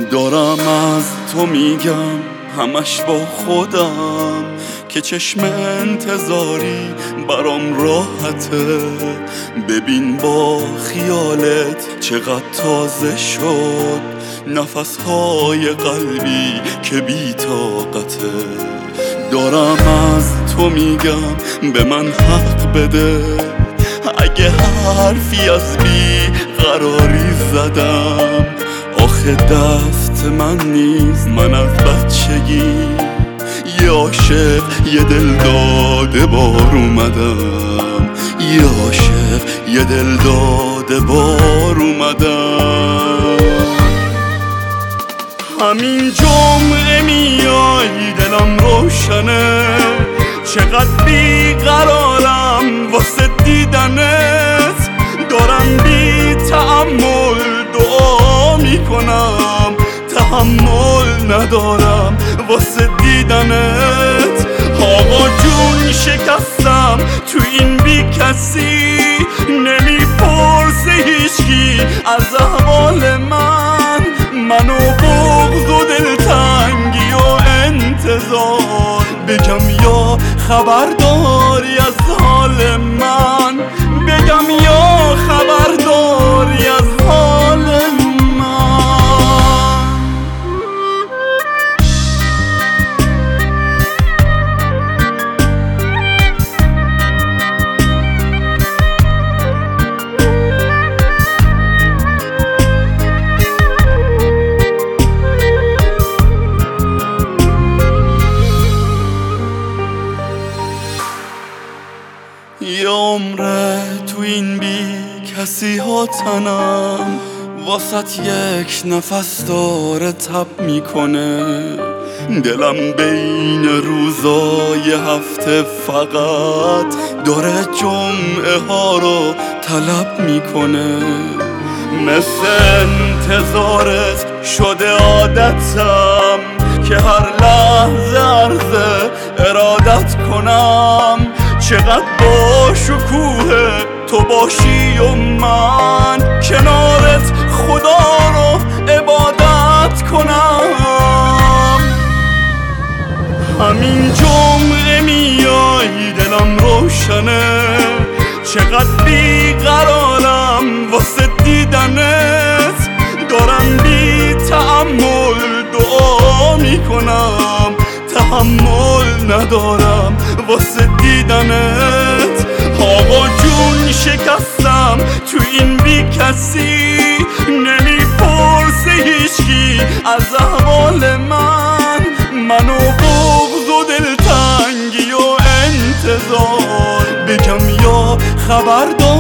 دارم از تو میگم همش با خودم که چشم انتظاری برام راحته. ببین با خیالت چقدر تازه شد نفسهای قلبی که بی طاقته. دارم از تو میگم به من حق بده اگه حرفی از بی قراری زدم. آخه دست من نیست، من از بچگی یه عاشق یه دل داده بار اومدم، یه عاشق یه دل داده بار اومدم. همین جمعه میای دلم روشنه، چقدر بیقرارم واسه دیدنت. دارم بی تأمل دعا میکنم، تحمل ندارم واسه دیدنت. آقا جون شکستم تو این بی کسی، نمیپرسه هیچکی از احوال من. منو بغض و دلتنگی و انتظار بگم یا خبرداری از حال من، بگم یا خبرداری از حال من. یه عمره تو این بی کسی ها تنم، واسط یک نفس داره تب میکنه. دلم بین روزای هفته فقط داره جمعه ها رو طلب میکنه. مثل انتظارت شده عادتم که هر لحظه عرض ارادت کنم. چقدر با شکوه تو باشی و من کنارت خدا رو عبادت کنم. همین جمعه میای دلم روشنه، چقدر بیقرارم واسه دیدنت. دارم بی تأمل دعا میکنم، تحمل ندارم واسه دیدنت. آقا جون شکستم تو این بی کسی، نمیپرسه هیچکی از احوال من. منو بغض و دلتنگی و انتظار بگم یا خبردار